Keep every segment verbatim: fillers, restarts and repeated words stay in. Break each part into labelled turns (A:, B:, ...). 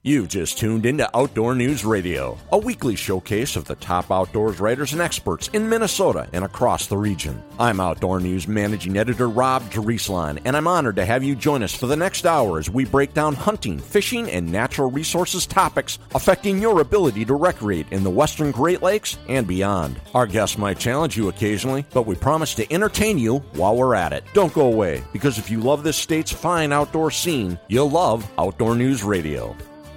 A: You've just tuned into Outdoor News Radio, a weekly showcase of the top outdoors writers and experts in Minnesota and across the region. I'm Outdoor News Managing Editor Rob Drieslein, and I'm honored to have you join us for the next hour as we break down hunting, fishing, and natural resources topics affecting your ability to recreate in the Western Great Lakes and beyond. Our guests might challenge you occasionally, but we promise to entertain you while we're at it. Don't go away, because if you love this state's fine outdoor scene, you'll love Outdoor News Radio.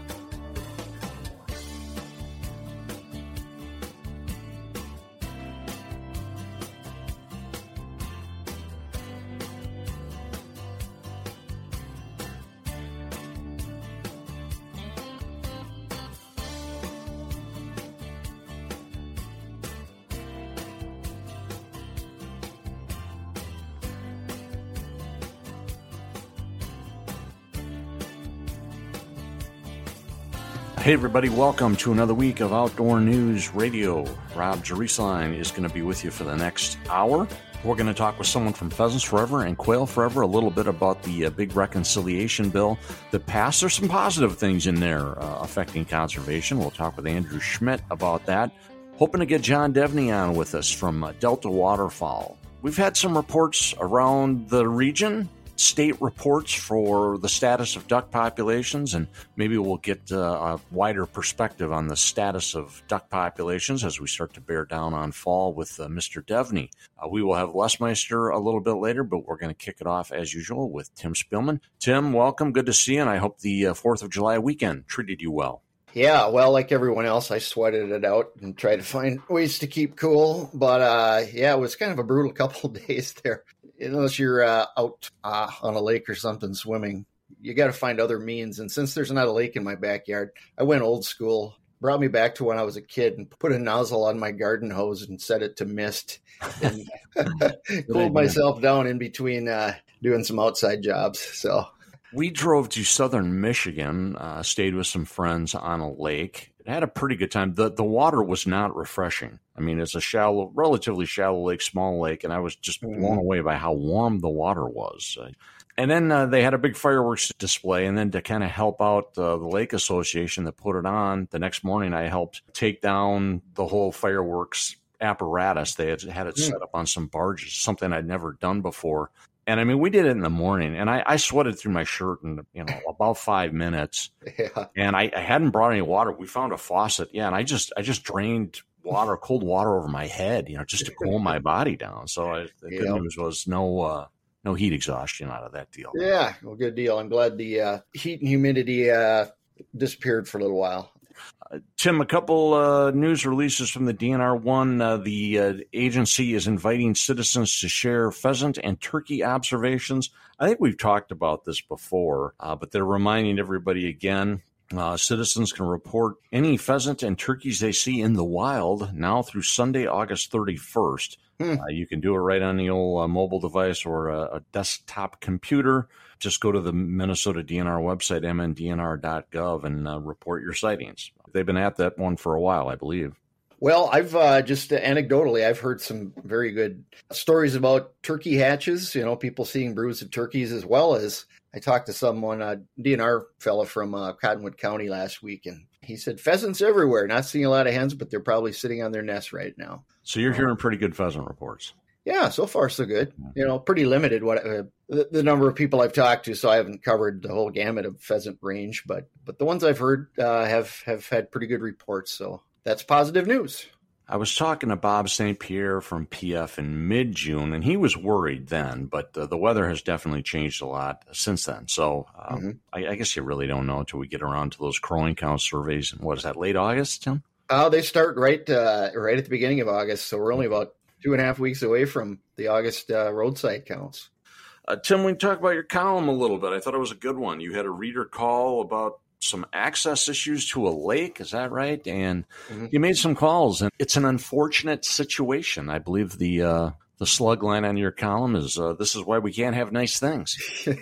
A: Hey everybody, welcome to another week of Outdoor News Radio. Rob Drieslein is going to be with you for the next hour. We're going to talk with someone from Pheasants Forever and Quail Forever a little bit about the uh, big reconciliation bill that passed. There's some positive things in there uh, affecting conservation. We'll talk with Andrew Schmidt about that. Hoping to get John Devney on with us from uh, Delta Waterfowl. We've had some reports around the region, state reports for the status of duck populations, and maybe we'll get uh, a wider perspective on the status of duck populations as we start to bear down on fall with uh, Mister Devney. Uh, we will have Les Meister a little bit later, but we're going to kick it off as usual with Tim Spielman. Tim, welcome. Good to see you, and I hope the uh, fourth of July weekend treated you well.
B: Yeah, well, like everyone else, I sweated it out and tried to find ways to keep cool. But uh, yeah, it was kind of a brutal couple of days there. Unless you're uh, out uh, on a lake or something swimming, you got to find other means. And since there's not a lake in my backyard, I went old school, brought me back to when I was a kid and put a nozzle on my garden hose and set it to mist and cooled myself down in between uh, doing some outside jobs. So
A: we drove to southern Michigan, uh, stayed with some friends on a lake. It had a pretty good time. The the water was not refreshing. I mean, it's a shallow, relatively shallow lake, small lake, and I was just blown away by how warm the water was. Uh, and then uh, they had a big fireworks display, and then to kind of help out uh, the Lake Association that put it on, the next morning I helped take down the whole fireworks apparatus. They had had it set up on some barges, something I'd never done before. And I mean, we did it in the morning, and I, I sweated through my shirt in, you know, about five minutes. Yeah. And I, I hadn't brought any water. We found a faucet. Yeah. And I just, I just drained water, cold water over my head, you know, just to cool my body down. So I, the good yep. news was no, uh, no heat exhaustion out of that deal.
B: Yeah. Well, good deal. I'm glad the uh, heat and humidity uh, disappeared for a little while.
A: Uh, Tim, a couple uh, news releases from the D N R. One, uh, the uh, agency is inviting citizens to share pheasant and turkey observations. I think we've talked about this before, uh, but they're reminding everybody again. Uh, citizens can report any pheasant and turkeys they see in the wild now through Sunday, August thirty-first. Hmm. Uh, you can do it right on the old uh, mobile device or a, a desktop computer. Just go to the Minnesota D N R website, m n d n r dot gov, and uh, report your sightings. They've been at that one for a while, I believe.
B: Well, I've uh, just uh, anecdotally, I've heard some very good stories about turkey hatches, you know, people seeing broods of turkeys, as well as I talked to someone, a D N R fella from uh, Cottonwood County last week, and he said pheasants everywhere. Not seeing a lot of hens, but they're probably sitting on their nests right now.
A: So you're hearing pretty good pheasant reports.
B: Yeah, so far so good. You know, pretty limited what uh, the, the number of people I've talked to, so I haven't covered the whole gamut of pheasant range, but but the ones I've heard uh, have have had pretty good reports, so that's positive news.
A: I was talking to Bob Saint Pierre from P F in mid-June, and he was worried then, but uh, the weather has definitely changed a lot since then. So um, mm-hmm. I, I guess you really don't know until we get around to those crowing count surveys. And what is that, late August, Tim?
B: Oh, uh, they start right uh, right at the beginning of August, so we're only about two and a half weeks away from the August uh, roadside counts.
A: Uh, Tim, we can talk about your column a little bit. I thought it was a good one. You had a reader call about some access issues to a lake. Is that right? And mm-hmm. you made some calls, and it's an unfortunate situation. I believe the uh, the slug line on your column is, uh, this is why we can't have nice things.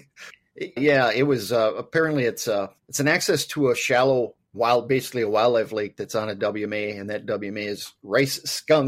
B: Yeah, it was, uh, apparently it's uh, it's an access to a shallow wild, basically a wildlife lake that's on a W M A, and that W M A is Rice Skunk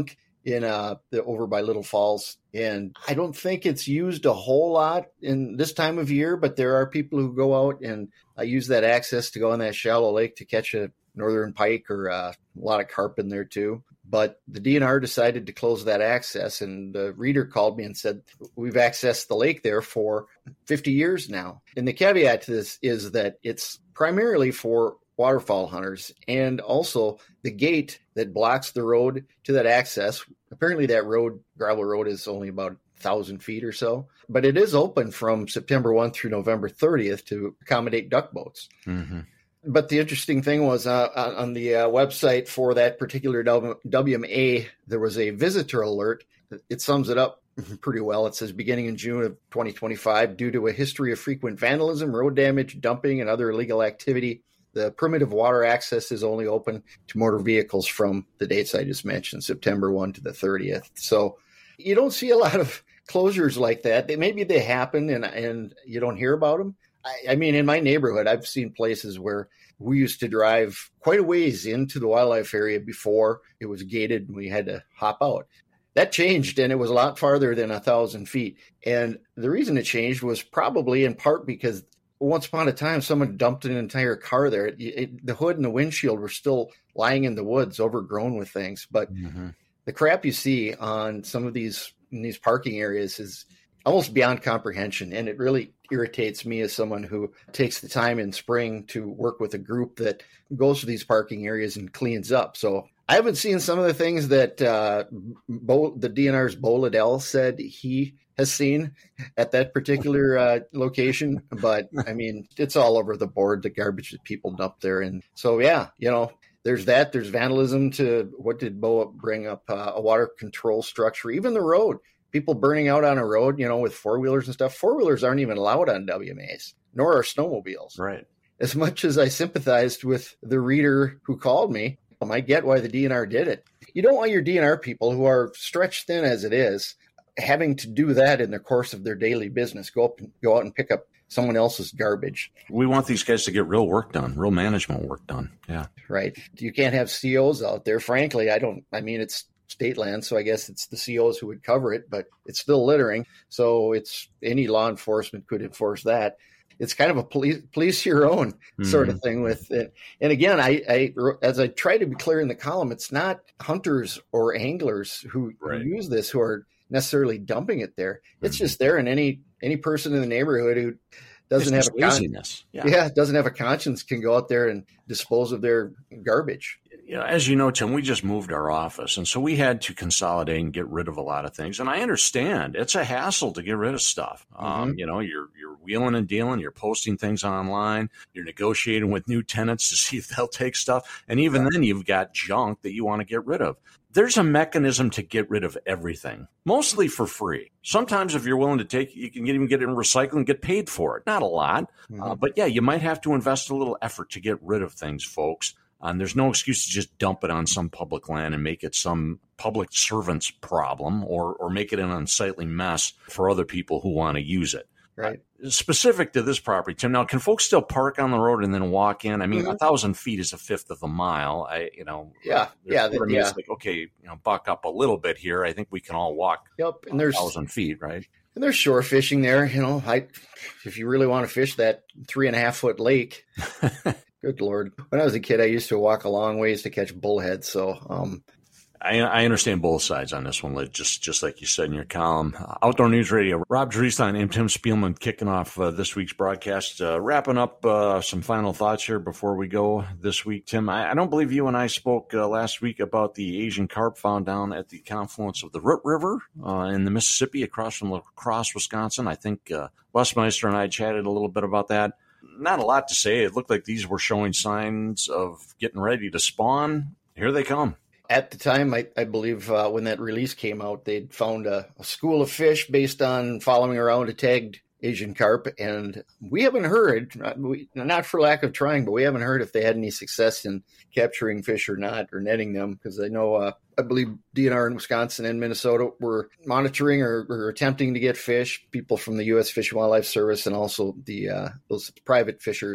B: in uh, the over by Little Falls. And I don't think it's used a whole lot in this time of year, but there are people who go out and uh, use that access to go in that shallow lake to catch a northern pike or uh, a lot of carp in there too. But the D N R decided to close that access, and the reader called me and said, we've accessed the lake there for fifty years now. And the caveat to this is that it's primarily for waterfowl hunters, and also the gate that blocks the road to that access. Apparently that road, gravel road, is only about a thousand feet or so, but it is open from September first through November thirtieth to accommodate duck boats. Mm-hmm. But the interesting thing was uh, on the uh, website for that particular W M A, there was a visitor alert. It sums it up pretty well. It says, beginning in June of twenty twenty-five, due to a history of frequent vandalism, road damage, dumping, and other illegal activity, the primitive water access is only open to motor vehicles from the dates I just mentioned, September first to the thirtieth. So you don't see a lot of closures like that. They, maybe they happen and, and you don't hear about them. I, I mean, in my neighborhood, I've seen places where we used to drive quite a ways into the wildlife area before it was gated and we had to hop out. That changed, and it was a lot farther than a thousand feet. And the reason it changed was probably in part because once upon a time, someone dumped an entire car there. It, it, the hood and the windshield were still lying in the woods, overgrown with things. But mm-hmm. the crap you see on some of these in these parking areas is almost beyond comprehension. And it really irritates me as someone who takes the time in spring to work with a group that goes to these parking areas and cleans up. So I haven't seen some of the things that uh, Bo, the D N R's Bo Liddell said he has seen at that particular uh, location. But I mean, it's all over the board, the garbage that people dump there. And so, yeah, you know, there's that. There's vandalism to what did Bo bring up? Uh, a water control structure, even the road. People burning out on a road, you know, with four-wheelers and stuff. Four-wheelers aren't even allowed on W M As, nor are snowmobiles.
A: Right.
B: As much as I sympathized with the reader who called me, I get why the D N R did it. You don't want your D N R people, who are stretched thin as it is, having to do that in the course of their daily business, go up and go out and pick up someone else's garbage.
A: We want these guys to get real work done, real management work done. Yeah.
B: Right. You can't have C Os out there. Frankly, I don't, I mean, it's state land, so I guess it's the C Os who would cover it, but it's still littering. So it's any law enforcement could enforce that. It's kind of a police, police your own sort of thing with it. And again, I, I, as I try to be clear in the column, it's not hunters or anglers who, right. who use this who are necessarily dumping it there. It's mm-hmm. just there, and any any person in the neighborhood who doesn't it's have a
A: laziness,
B: con- yeah. yeah, doesn't have a conscience can go out there and dispose of their garbage.
A: You know, as you know, Tim, we just moved our office, and so we had to consolidate and get rid of a lot of things. And I understand it's a hassle to get rid of stuff. Mm-hmm. Um, you know, you're you're wheeling and dealing, you're posting things online, you're negotiating with new tenants to see if they'll take stuff, and even yeah. then, you've got junk that you want to get rid of. There's a mechanism to get rid of everything, mostly for free. Sometimes if you're willing to take, you can even get it in recycling and get paid for it. Not a lot, mm-hmm. uh, but yeah, you might have to invest a little effort to get rid of things, folks. And there's no excuse to just dump it on some public land and make it some public servant's problem or or make it an unsightly mess for other people who want to use it.
B: Right.
A: Uh, specific to this property, Tim, now, can folks still park on the road and then walk in? I mean, mm-hmm. a thousand feet is a fifth of a mile. I, you know,
B: yeah, yeah,
A: the, yeah. It's like, okay, you know, buck up a little bit here. I think we can all walk.
B: Yep, and there's
A: a thousand feet, right?
B: And there's shore fishing there. You know, I, if you really want to fish that three and a half foot lake. Good Lord. When I was a kid, I used to walk a long ways to catch bullheads. So um,
A: I, I understand both sides on this one, just just like you said in your column. Uh, Outdoor News Radio, Rob Drieslein and Tim Spielman kicking off uh, this week's broadcast. Uh, wrapping up uh, some final thoughts here before we go this week, Tim. I, I don't believe you and I spoke uh, last week about the Asian carp found down at the confluence of the Root River uh, in the Mississippi across from La Crosse, Wisconsin. I think uh, Westmeister and I chatted a little bit about that. Not a lot to say. It looked like these were showing signs of getting ready to spawn. Here they come.
B: At the time, I, I believe uh, when that release came out, they'd found a, a school of fish based on following around a tagged Asian carp. And we haven't heard, not, we, not for lack of trying, but we haven't heard if they had any success in capturing fish or not, or netting them. Because I know, uh, I believe D N R in Wisconsin and Minnesota were monitoring or, or attempting to get fish, people from the U S Fish and Wildlife Service, and also the uh, those private fishers who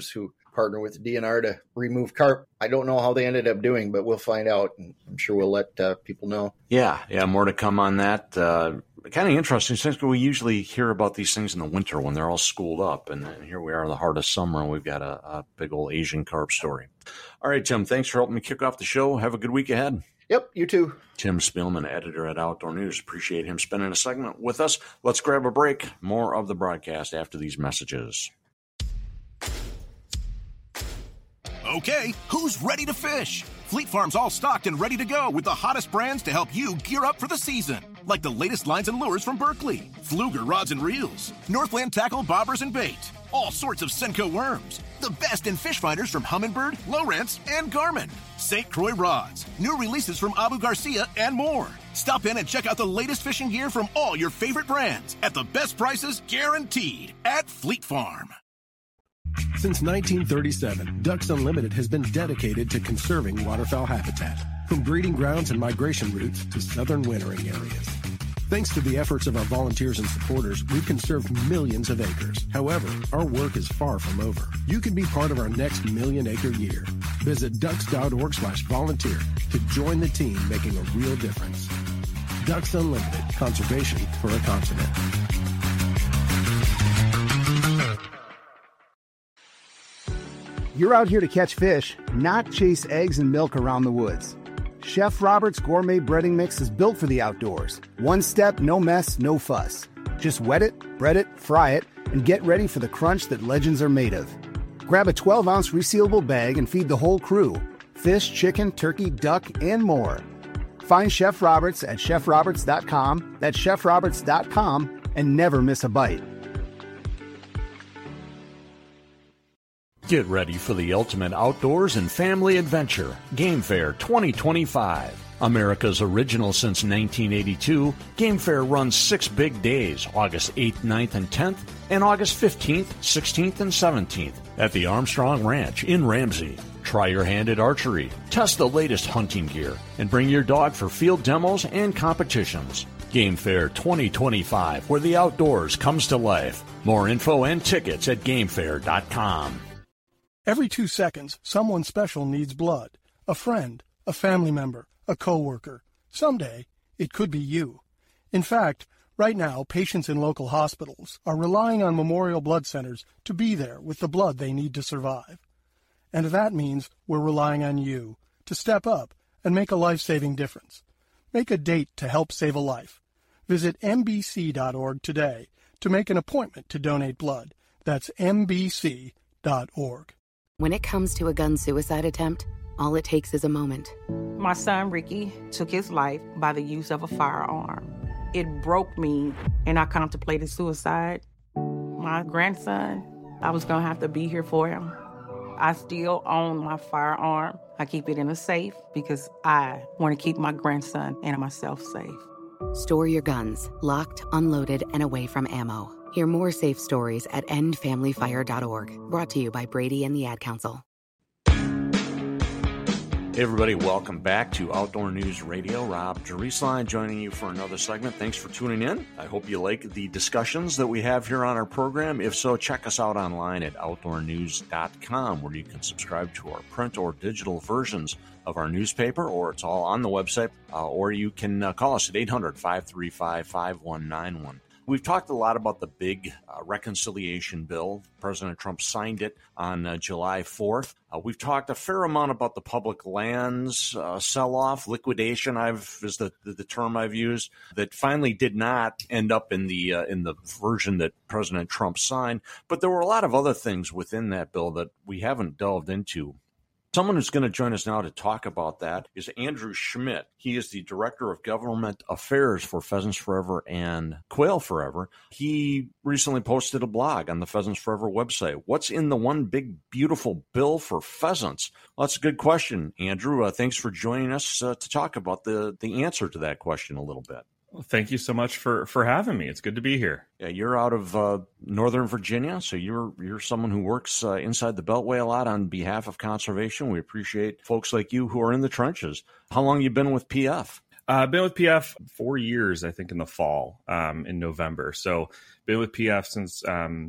B: partner with D N R to remove carp. I don't know how they ended up doing, but we'll find out, and I'm sure we'll let uh, people know.
A: Yeah, yeah, more to come on that. Uh, kind of interesting, since we usually hear about these things in the winter when they're all schooled up, and then here we are in the heart of summer, and we've got a, a big old Asian carp story. All right, Tim, thanks for helping me kick off the show. Have a good week ahead.
B: Yep, you too.
A: Tim Spielman, editor at Outdoor News. Appreciate him spending a segment with us. Let's grab a break. More of the broadcast after these messages.
C: Okay, who's ready to fish? Fleet Farm's all stocked and ready to go with the hottest brands to help you gear up for the season. Like the latest lines and lures from Berkley, Fluger rods and reels, Northland tackle, bobbers, and bait, all sorts of Senko worms, the best in fish finders from Humminbird, Lowrance, and Garmin, Saint Croix rods, new releases from Abu Garcia, and more. Stop in and check out the latest fishing gear from all your favorite brands at the best prices guaranteed at Fleet Farm.
D: Since nineteen thirty-seven, Ducks Unlimited has been dedicated to conserving waterfowl habitat, from breeding grounds and migration routes to southern wintering areas. Thanks to the efforts of our volunteers and supporters, we've conserved millions of acres. However, our work is far from over. You can be part of our next million acre year. Visit ducks.org slash volunteer to join the team making a real difference. Ducks Unlimited, conservation for a continent.
E: You're out here to catch fish, not chase eggs and milk around the woods. Chef Robert's Gourmet Breading Mix is built for the outdoors. One step, no mess, no fuss. Just wet it, bread it, fry it, and get ready for the crunch that legends are made of. Grab a twelve ounce resealable bag and feed the whole crew. Fish, chicken, turkey, duck, and more. Find Chef Roberts at chef roberts dot com, that's chef roberts dot com, and never miss a bite.
A: Get ready for the ultimate outdoors and family adventure, Game Fair twenty twenty-five. America's original since nineteen eighty-two, Game Fair runs six big days, August eighth, ninth, and tenth, and August fifteenth, sixteenth, and seventeenth at the Armstrong Ranch in Ramsey. Try your hand at archery, test the latest hunting gear, and bring your dog for field demos and competitions. Game Fair twenty twenty-five, where the outdoors comes to life. More info and tickets at game fair dot com.
F: Every two seconds, someone special needs blood. A friend, a family member, a coworker. Someday, it could be you. In fact, right now, patients in local hospitals are relying on Memorial Blood Centers to be there with the blood they need to survive. And that means we're relying on you to step up and make a life-saving difference. Make a date to help save a life. Visit m b c dot org today to make an appointment to donate blood. That's m b c dot org.
G: When it comes to a gun suicide attempt, all it takes is a moment.
H: My son, Ricky, took his life by the use of a firearm. It broke me, and I contemplated suicide. My grandson, I was going to have to be here for him. I still own my firearm. I keep it in a safe because I want to keep my grandson and myself safe.
G: Store your guns, locked, unloaded, and away from ammo. Hear more safe stories at end family fire dot org. Brought to you by Brady and the Ad Council.
A: Hey everybody, welcome back to Outdoor News Radio. Rob Jerusalem joining you for another segment. Thanks for tuning in. I hope you like the discussions that we have here on our program. If so, check us out online at outdoor news dot com, where you can subscribe to our print or digital versions of our newspaper, or it's all on the website, uh, or you can uh, call us at eight hundred, five three five, five one nine one. We've talked a lot about the big uh, reconciliation bill. President Trump signed it on uh, July fourth. Uh, we've talked a fair amount about the public lands uh, sell-off, liquidation. I've is the, the the term I've used, that finally did not end up in the uh, in the version that President Trump signed. But there were a lot of other things within that bill that we haven't delved into. Someone who's going to join us now to talk about that is Andrew Schmidt. He is the Director of Government Affairs for Pheasants Forever and Quail Forever. He recently posted a blog on the Pheasants Forever website. What's in the one big, beautiful bill for pheasants? Well, that's a good question, Andrew. Uh, thanks for joining us uh, to talk about the, the answer to that question a little bit.
I: Well, thank you so much for, for having me. It's good to be here.
A: Yeah, you're out of uh, Northern Virginia, so you're you're someone who works uh, inside the Beltway a lot on behalf of conservation. We appreciate folks like you who are in the trenches. How long have you been with P F?
I: Uh, I've been with P F four years, I think, in the fall, um, in November. So been with P F since um,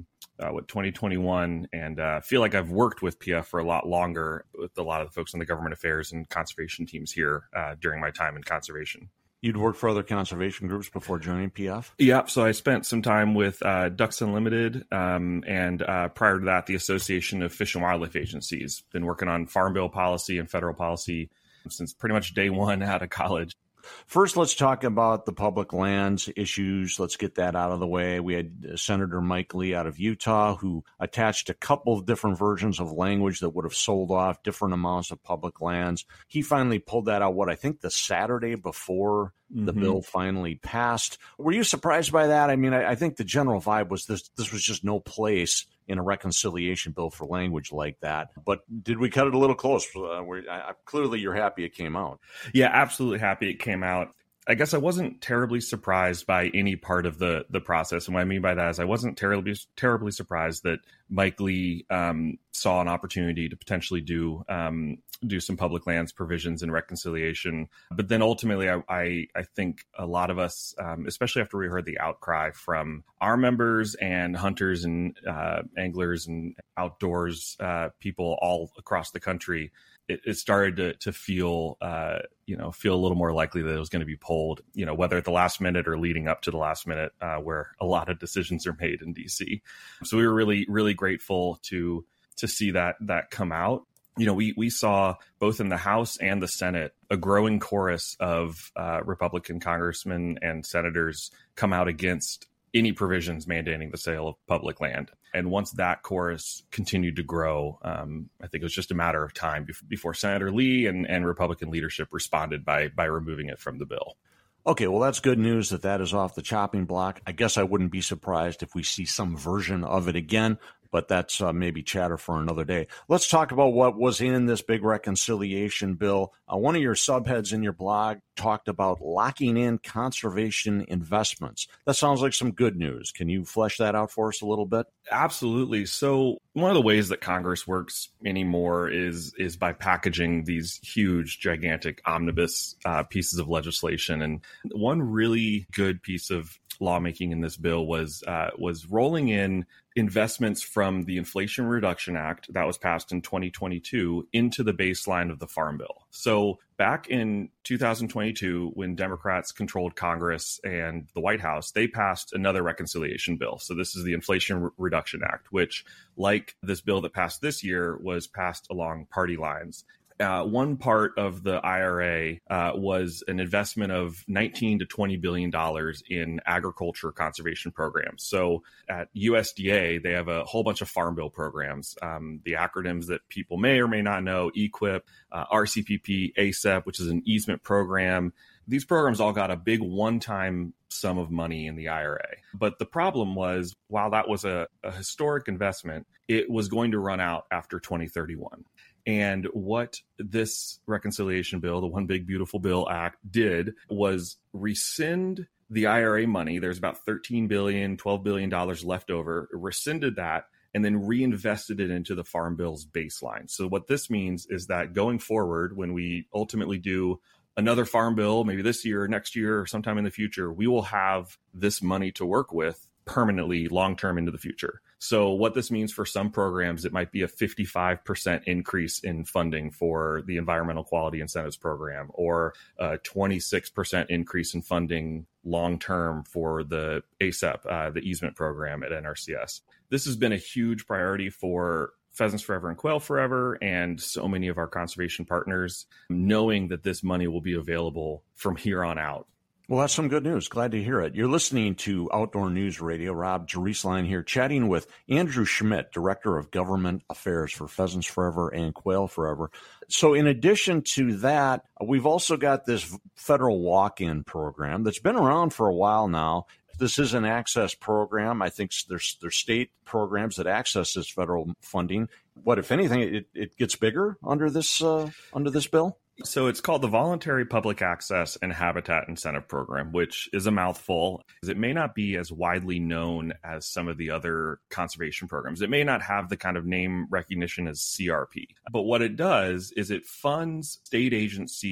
I: uh, what twenty twenty-one, and uh, feel like I've worked with P F for a lot longer with a lot of the folks on the government affairs and conservation teams here uh, during my time in conservation.
A: You'd worked for other conservation groups before joining P F?
I: Yep. So I spent some time with uh, Ducks Unlimited, um, and uh, prior to that, the Association of Fish and Wildlife Agencies. Been working on farm bill policy and federal policy since pretty much day one out of college.
A: First, let's talk about the public lands issues. Let's get that out of the way. We had Senator Mike Lee out of Utah, who attached a couple of different versions of language that would have sold off different amounts of public lands. He finally pulled that out, what, I think the Saturday before the mm-hmm. bill finally passed. Were you surprised by that? I mean, I, I think the general vibe was this, this was just no place in a reconciliation bill for language like that. But did we cut it a little close? Uh, we're, I, clearly, you're happy it came out.
I: Yeah, absolutely happy it came out. I guess I wasn't terribly surprised by any part of the the process. And what I mean by that is I wasn't terribly terribly surprised that Mike Lee um, saw an opportunity to potentially do um, do some public lands provisions and reconciliation. But then ultimately, I I, I think a lot of us, um, especially after we heard the outcry from our members and hunters and uh, anglers and outdoors uh, people all across the country, it, it started to to feel uh, you know feel a little more likely that it was going to be pulled, you know, whether at the last minute or leading up to the last minute, uh, where a lot of decisions are made in D C. So we were really really grateful to to see that that come out. You know, we we saw both in the House and the Senate a growing chorus of uh, Republican congressmen and senators come out against any provisions mandating the sale of public land. And once that chorus continued to grow, um, I think it was just a matter of time before, before Senator Lee and, and Republican leadership responded by by removing it from the bill.
A: Okay, well, that's good news that that is off the chopping block. I guess I wouldn't be surprised if we see some version of it again, but that's uh, maybe chatter for another day. Let's talk about what was in this big reconciliation bill. Uh, one of your subheads in your blog talked about locking in conservation investments. That sounds like some good news. Can you flesh that out for us a little bit?
I: Absolutely. So one of the ways that Congress works anymore is is by packaging these huge, gigantic omnibus uh, pieces of legislation. And one really good piece of lawmaking in this bill was uh, was rolling in investments from the Inflation Reduction Act that was passed in twenty twenty-two into the baseline of the Farm Bill. So back in two thousand twenty-two, when Democrats controlled Congress and the White House, they passed another reconciliation bill. So this is the Inflation Re- Reduction Act, which, like this bill that passed this year, was passed along party lines. Uh, one part of the I R A uh, was an investment of nineteen to twenty billion dollars in agriculture conservation programs. So at U S D A, they have a whole bunch of farm bill programs. Um, the acronyms that people may or may not know: E Q I P, uh, R C P P, A S E P, which is an easement program. These programs all got a big one-time sum of money in the I R A. But the problem was, while that was a, a historic investment, it was going to run out after twenty thirty-one. And what this reconciliation bill, the One Big Beautiful Bill Act, did was rescind the I R A money. There's about thirteen billion dollars, twelve billion dollars left over. It rescinded that and then reinvested it into the Farm Bill's baseline. So what this means is that going forward, when we ultimately do another farm bill, maybe this year, next year, or sometime in the future, we will have this money to work with permanently long-term into the future. So what this means for some programs, it might be a fifty-five percent increase in funding for the Environmental Quality Incentives Program, or a twenty-six percent increase in funding long-term for the A S E P, uh, the easement program at N R C S. This has been a huge priority for Pheasants Forever and Quail Forever and so many of our conservation partners, knowing that this money will be available from here on out.
A: Well, that's some good news. Glad to hear it. You're listening to Outdoor News Radio. Rob Jerusalem here, chatting with Andrew Schmidt, Director of Government Affairs for Pheasants Forever and Quail Forever. So in addition to that, we've also got this federal walk-in program that's been around for a while now. This is an access program. I think there's there's state programs that access this federal funding. What, if anything, it, it gets bigger under this uh, under this bill?
I: So it's called the Voluntary Public Access and Habitat Incentive Program, which is a mouthful. It may not be as widely known as some of the other conservation programs. It may not have the kind of name recognition as C R P. But what it does is it funds state agency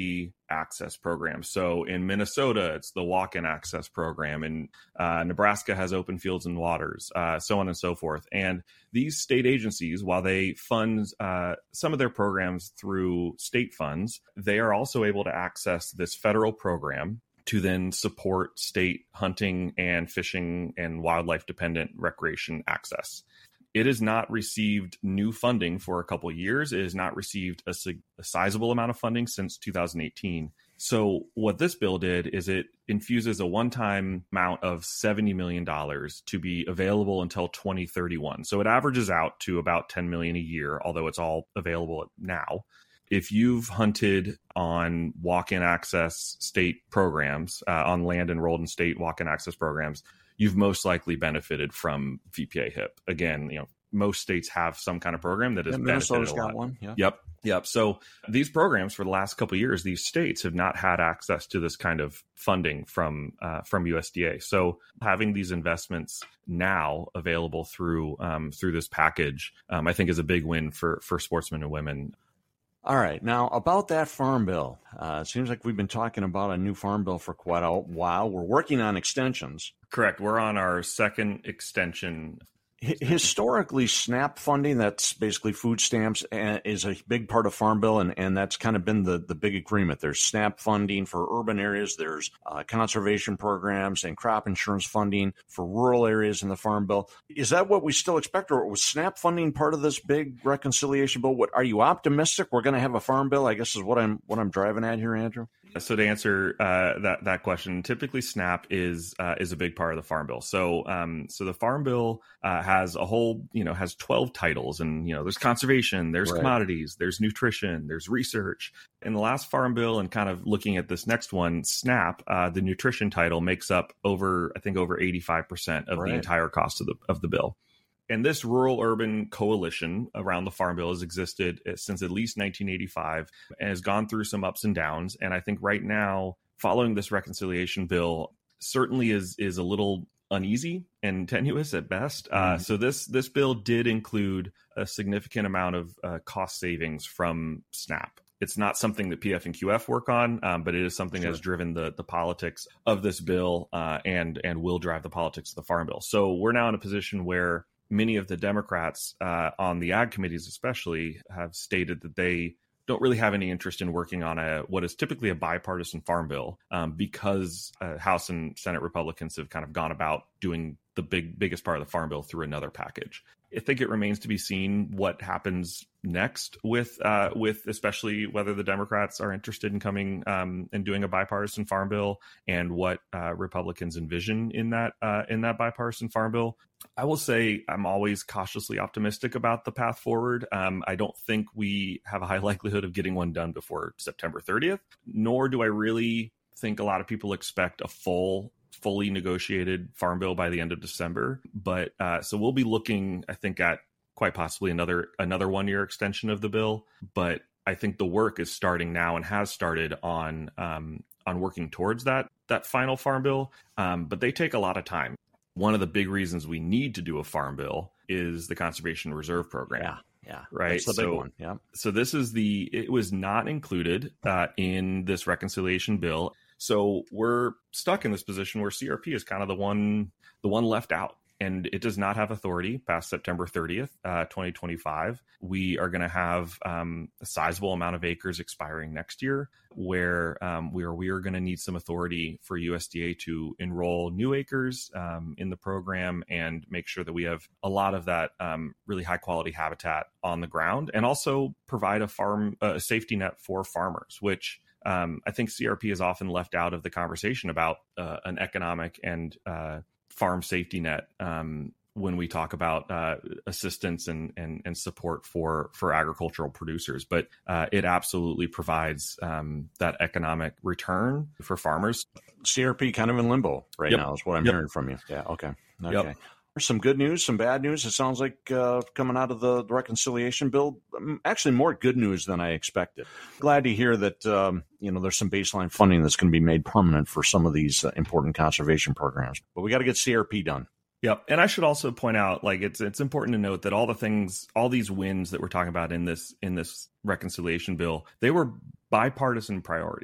I: access programs. So in Minnesota, it's the walk-in access program, and uh, Nebraska has open fields and waters, uh, so on and so forth. And these state agencies, while they fund uh, some of their programs through state funds, they are also able to access this federal program to then support state hunting and fishing and wildlife dependent recreation access. It has not received new funding for a couple of years. It has not received a, a sizable amount of funding since two thousand eighteen. So what this bill did is it infuses a one-time amount of seventy million dollars to be available until twenty thirty-one. So it averages out to about ten million dollars a year, although it's all available now. If you've hunted on walk-in access state programs, uh, on land enrolled in state walk-in access programs, you've most likely benefited from V P A H I P. Again, you know, most states have some kind of program that has
A: yeah,
I: benefited
A: Minnesota's
I: a lot.
A: got one. Yeah.
I: Yep. Yep. So these programs for the last couple of years, these states have not had access to this kind of funding from uh, from U S D A. So having these investments now available through um, through this package, um, I think is a big win for for sportsmen and women.
A: All right. Now, about that farm bill, uh, it seems like we've been talking about a new farm bill for quite a while. We're working on extensions.
I: Correct. We're on our second extension.
A: Historically, SNAP funding, that's basically food stamps, is a big part of Farm Bill, and, and that's kind of been the, the big agreement. There's SNAP funding for urban areas, there's uh, conservation programs and crop insurance funding for rural areas in the Farm Bill. Is that what we still expect, or was SNAP funding part of this big reconciliation bill? What, are you optimistic we're going to have a Farm Bill, I guess is what I'm what I'm driving at here, Andrew?
I: So to answer uh, that that question, typically SNAP is uh, is a big part of the Farm Bill. So um, so the Farm Bill uh, has a whole, you know, has twelve titles, and you know, there's conservation, there's
A: right.
I: commodities, there's nutrition, there's research. In the last Farm Bill, and kind of looking at this next one, SNAP, uh, the nutrition title makes up over, I think, over eighty-five percent of
A: right.
I: the entire cost of the of the bill. And this rural-urban coalition around the Farm Bill has existed since at least nineteen eighty-five and has gone through some ups and downs. And I think right now, following this reconciliation bill, certainly is is a little uneasy and tenuous at best. Mm-hmm. Uh, so this this bill did include a significant amount of uh, cost savings from SNAP. It's not something that P F and Q F work on, um, but it is something sure. that's driven the the politics of this bill uh, and and will drive the politics of the Farm Bill. So we're now in a position where many of the Democrats uh, on the ag committees especially have stated that they don't really have any interest in working on a what is typically a bipartisan farm bill um, because uh, House and Senate Republicans have kind of gone about doing the big biggest part of the farm bill through another package. I think it remains to be seen what happens next with uh, with especially whether the Democrats are interested in coming um, and doing a bipartisan farm bill and what uh, Republicans envision in that uh, in that bipartisan farm bill. I will say I'm always cautiously optimistic about the path forward. Um, I don't think we have a high likelihood of getting one done before September thirtieth, nor do I really think a lot of people expect a full fully negotiated farm bill by the end of December. But uh, so we'll be looking, I think, at quite possibly another another one year extension of the bill. But I think the work is starting now and has started on um, on working towards that that final farm bill. Um, but they take a lot of time. One of the big reasons we need to do a farm bill is the Conservation Reserve Program.
A: Yeah. Yeah,
I: right.
A: That's the
I: so,
A: big one. Yeah.
I: So this is the, it was not included uh, in this reconciliation bill. So we're stuck in this position where C R P is kind of the one, the one left out, and it does not have authority past September thirtieth, uh, twenty twenty-five. We are going to have um, a sizable amount of acres expiring next year, where um, we are we are going to need some authority for U S D A to enroll new acres um, in the program and make sure that we have a lot of that um, really high quality habitat on the ground, and also provide a farm a safety net for farmers, which um, I think C R P is often left out of the conversation about uh, an economic and uh, farm safety net um, when we talk about uh, assistance and, and and support for for agricultural producers. But uh, it absolutely provides um, that economic return for farmers.
A: C R P kind of in limbo right
I: yep.
A: now is what I'm
I: yep.
A: hearing from you. Yeah. Okay. Okay.
I: Yep.
A: There's some good news, some bad news. It sounds like uh, coming out of the, the reconciliation bill, actually more good news than I expected. Glad to hear that, um, you know, there's some baseline funding that's going to be made permanent for some of these uh, important conservation programs. But we got to get C R P done.
I: Yep. And I should also point out, like, it's it's important to note that all the things, all these wins that we're talking about in this in this reconciliation bill, they were bipartisan priorities.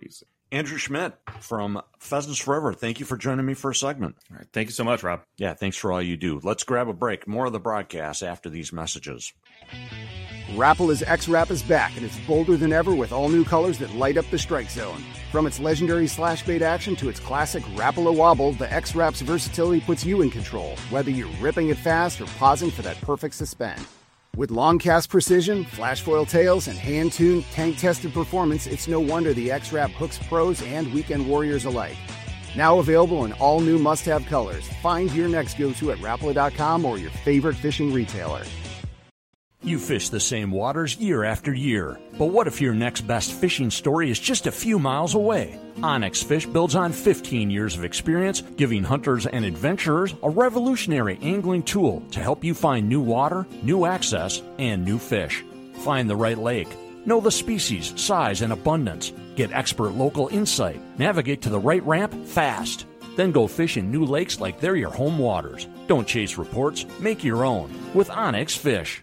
A: Andrew Schmidt from Pheasants Forever, thank you for joining me for a segment.
I: All right, thank you so much, Rob.
A: Yeah, thanks for all you do. Let's grab a break. More of the broadcast after these messages.
E: Rapala's X-Rap is back, and it's bolder than ever with all new colors that light up the strike zone. From its legendary slash bait action to its classic Rapala wobble, the X-Rap's versatility puts you in control, whether you're ripping it fast or pausing for that perfect suspend. With long cast precision, flash foil tails, and hand-tuned, tank-tested performance, it's no wonder the X-Rap hooks pros and weekend warriors alike. Now available in all new must-have colors. Find your next go-to at Rapala dot com or your favorite fishing retailer.
A: You fish the same waters year after year, but what if your next best fishing story is just a few miles away? Onyx Fish builds on fifteen years of experience, giving hunters and adventurers a revolutionary angling tool to help you find new water, new access, and new fish. Find the right lake. Know the species, size, and abundance. Get expert local insight. Navigate to the right ramp fast. Then go fish in new lakes like they're your home waters. Don't chase reports. Make your own with Onyx Fish.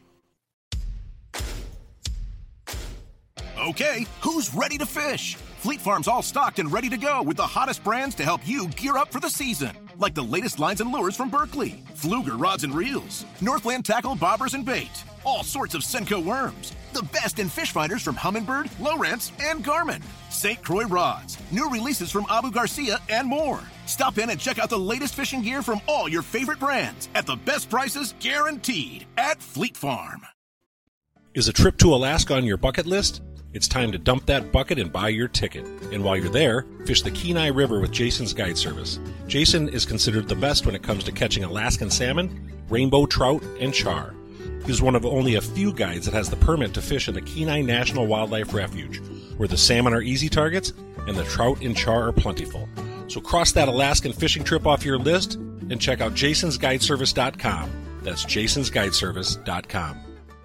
C: Okay, who's ready to fish? Fleet Farm's all stocked and ready to go with the hottest brands to help you gear up for the season. Like the latest lines and lures from Berkley, Fluger rods and reels, Northland tackle, bobbers, and bait, all sorts of Senko worms, the best in fish finders from Humminbird, Lowrance, and Garmin, Saint Croix rods, new releases from Abu Garcia, and more. Stop in and check out the latest fishing gear from all your favorite brands at the best prices guaranteed at Fleet Farm.
J: Is a trip to Alaska on your bucket list? It's time to dump that bucket and buy your ticket. And while you're there, fish the Kenai River with Jason's Guide Service. Jason is considered the best when it comes to catching Alaskan salmon, rainbow trout, and char. He's one of only a few guides that has the permit to fish in the Kenai National Wildlife Refuge, where the salmon are easy targets and the trout and char are plentiful. So cross that Alaskan fishing trip off your list and check out jasons guide service dot com. That's jasons guide service dot com.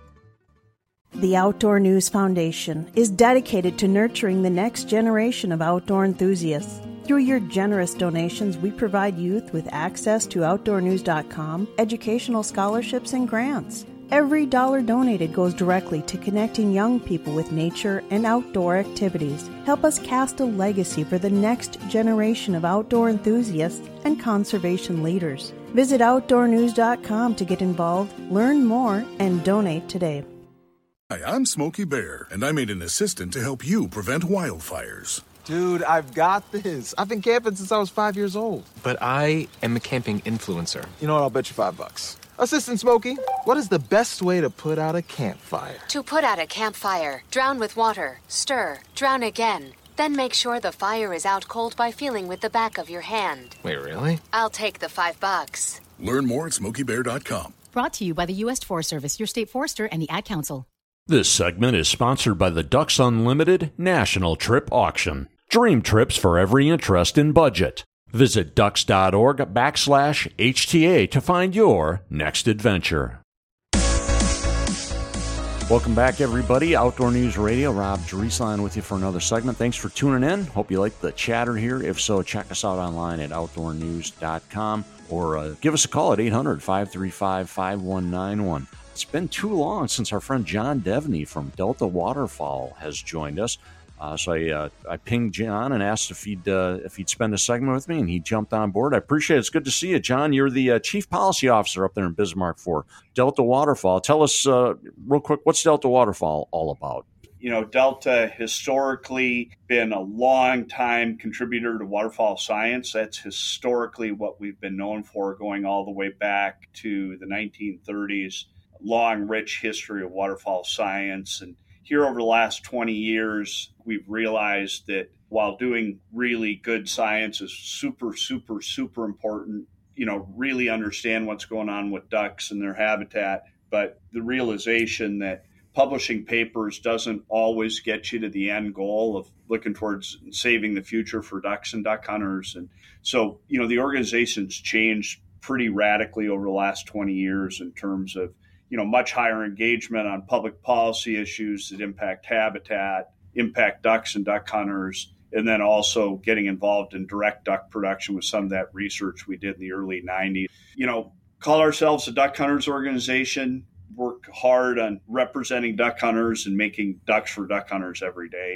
K: The Outdoor News Foundation is dedicated to nurturing the next generation of outdoor enthusiasts. Through your generous donations, we provide youth with access to outdoor news dot com, educational scholarships, and grants. Every dollar donated goes directly to connecting young people with nature and outdoor activities. Help us cast a legacy for the next generation of outdoor enthusiasts and conservation leaders. Visit outdoor news dot com to get involved, learn more, and donate today.
L: Hi, I'm Smokey Bear, and I made an assistant to help you prevent wildfires.
M: Dude, I've got this. I've been camping since I was five years old.
N: But I am a camping influencer.
M: You know what? I'll bet you five bucks. Assistant Smokey, what is the best way to put out a campfire?
O: To put out a campfire, drown with water, stir, drown again. Then make sure the fire is out cold by feeling with the back of your hand.
N: Wait, really?
O: I'll take the five bucks.
L: Learn more at smokey bear dot com.
P: Brought to you by the U S Forest Service, your state forester, and the Ad Council.
A: This segment is sponsored by the Ducks Unlimited National Trip Auction. Dream trips for every interest and budget. Visit ducks.org backslash HTA to find your next adventure. Welcome back, everybody. Outdoor News Radio. Rob Jerusalem with you for another segment. Thanks for tuning in. Hope you like the chatter here. If so, check us out online at outdoor news dot com or uh, give us a call at eight hundred, five three five, five one nine one. It's been too long since our friend John Devney from Delta Waterfowl has joined us. Uh, so I uh, I pinged John and asked if he'd uh, if he'd spend a segment with me, and he jumped on board. I appreciate it. It's good to see you, John. You're the uh, Chief Policy Officer up there in Bismarck for Delta Waterfowl. Tell us uh, real quick, what's Delta Waterfowl all about?
Q: You know, Delta historically been a long time contributor to waterfowl science. That's historically what we've been known for, going all the way back to the nineteen thirties. Long, rich history of waterfowl science. And here over the last twenty years, we've realized that while doing really good science is super, super, super important, you know, really understand what's going on with ducks and their habitat. But the realization that publishing papers doesn't always get you to the end goal of looking towards saving the future for ducks and duck hunters. And so, you know, the organization's changed pretty radically over the last twenty years in terms of, you know, much higher engagement on public policy issues that impact habitat, impact ducks and duck hunters, and then also getting involved in direct duck production with some of that research we did in the early nineties. You know, call ourselves a duck hunters organization, work hard on representing duck hunters and making ducks for duck hunters every day.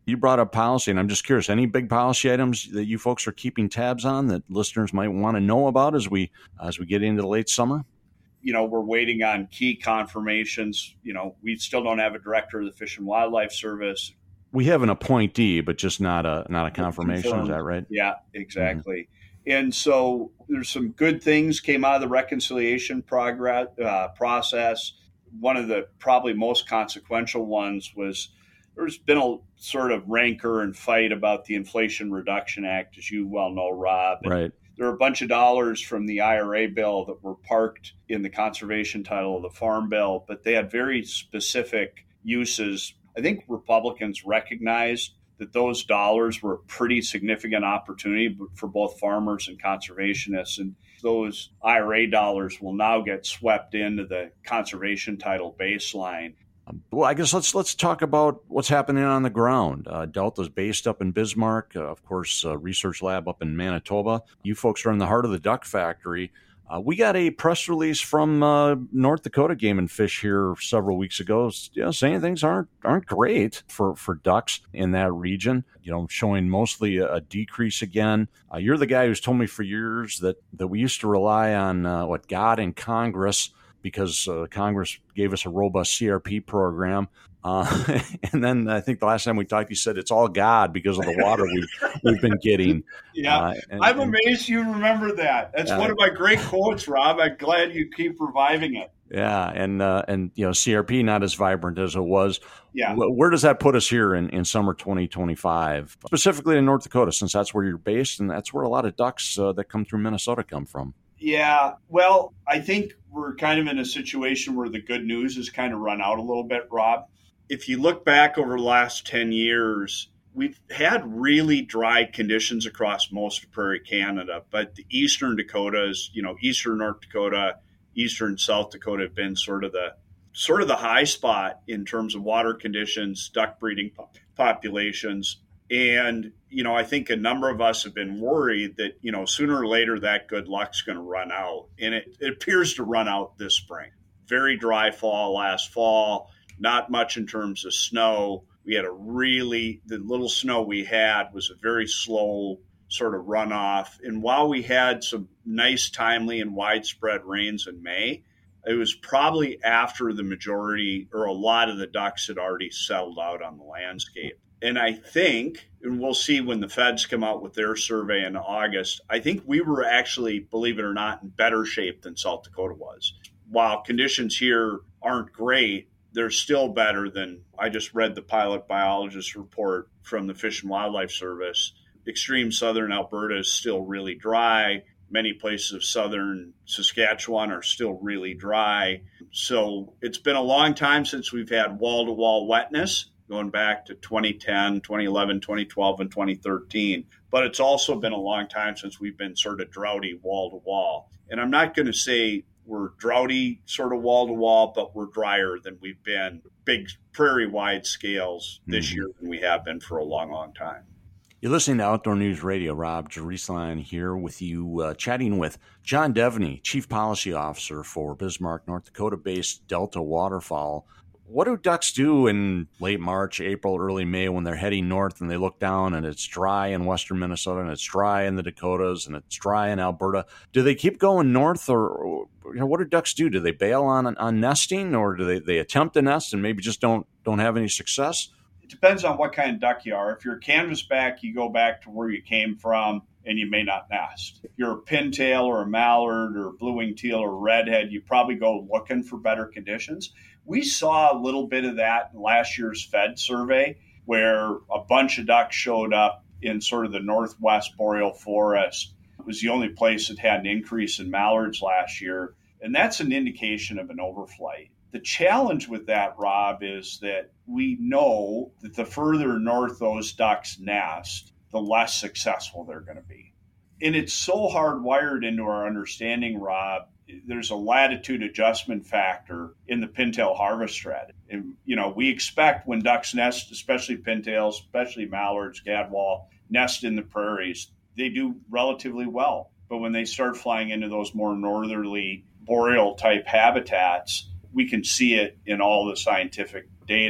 A: You brought up policy, and I'm just curious, any big policy items that you folks are keeping tabs on that listeners might want to know about as we as we get into the late summer?
Q: You know, we're waiting on key confirmations. You know, we still don't have a director of the Fish and Wildlife Service.
A: We have an appointee, but just not a not a confirmation.
Q: Confirmed.
A: Is that right?
Q: Yeah, exactly. Mm-hmm. And so there's some good things came out of the reconciliation progress uh, process. One of the probably most consequential ones was there's been a sort of rancor and fight about the Inflation Reduction Act, as you well know, Rob. And
A: right.
Q: There are a bunch of dollars from the I R A bill that were parked in the conservation title of the Farm Bill, but they had very specific uses. I think Republicans recognized that those dollars were a pretty significant opportunity for both farmers and conservationists. And those I R A dollars will now get swept into the conservation title baseline.
A: Well, I guess let's let's talk about what's happening on the ground. Uh, Delta's based up in Bismarck, uh, of course, uh, research lab up in Manitoba. You folks are in the heart of the duck factory. Uh, we got a press release from uh, North Dakota Game and Fish here several weeks ago, you know, saying things aren't aren't great for, for ducks in that region. You know, showing mostly a, a decrease again. Uh, you're the guy who's told me for years that that we used to rely on uh, what God and Congress, because uh, Congress gave us a robust C R P program. Uh, and then I think the last time we talked, you said it's all God because of the water we've, we've been getting.
Q: Yeah,
A: uh, and,
Q: I'm amazed you remember that. That's uh, one of my great quotes, Rob. I'm glad you keep reviving it.
A: Yeah, and, uh, and you know, C R P not as vibrant as it was.
Q: Yeah.
A: Where does that put us here in, in summer twenty twenty-five, specifically in North Dakota, since that's where you're based and that's where a lot of ducks uh, that come through Minnesota come from?
Q: Yeah, well, I think we're kind of in a situation where the good news has kind of run out a little bit, Rob. If you look back over the last ten years, we've had really dry conditions across most of Prairie Canada, but the eastern Dakotas, you know, eastern North Dakota, eastern South Dakota have been sort of the sort of the high spot in terms of water conditions, duck breeding populations. And, you know, I think a number of us have been worried that, you know, sooner or later that good luck's going to run out. And it, it appears to run out this spring. Very dry fall last fall, not much in terms of snow. We had a really, the little snow we had was a very slow sort of runoff. And while we had some nice, timely, and widespread rains in May, it was probably after the majority or a lot of the ducks had already settled out on the landscape. And I think, and we'll see when the feds come out with their survey in August, I think we were actually, believe it or not, in better shape than South Dakota was. While conditions here aren't great, they're still better than, I just read the pilot biologist report from the Fish and Wildlife Service. Extreme southern Alberta is still really dry. Many places of southern Saskatchewan are still really dry. So it's been a long time since we've had wall-to-wall wetness, going back to twenty ten, twenty eleven, twenty twelve, and twenty thirteen. But it's also been a long time since we've been sort of droughty wall-to-wall. And I'm not going to say we're droughty sort of wall-to-wall, but we're drier than we've been, big prairie-wide scales this mm-hmm. year than we have been for a long, long time.
A: You're listening to Outdoor News Radio. Rob Jerusalem here with you, uh, chatting with John Devaney, Chief Policy Officer for Bismarck, North Dakota-based Delta Waterfowl. What do ducks do in late March, April, early May when they're heading north and they look down and it's dry in western Minnesota and it's dry in the Dakotas and it's dry in Alberta? Do they keep going north, or, or you know, what do ducks do? Do they bail on on nesting, or do they, they attempt to nest and maybe just don't don't have any success?
Q: It depends on what kind of duck you are. If you're a canvasback, you go back to where you came from and you may not nest. If you're a pintail or a mallard or a blue-winged teal or redhead, you probably go looking for better conditions. We saw a little bit of that in last year's Fed survey, where a bunch of ducks showed up in sort of the northwest boreal forest. It was the only place that had an increase in mallards last year, and that's an indication of an overflight. The challenge with that, Rob, is that we know that the further north those ducks nest, the less successful they're going to be. And it's so hardwired into our understanding, Rob. There's a latitude adjustment factor in the pintail harvest strategy. And, you know, we expect when ducks nest, especially pintails, especially mallards, gadwall, nest in the prairies, they do relatively well. But when they start flying into those more northerly boreal type habitats, we can see it in all the scientific data.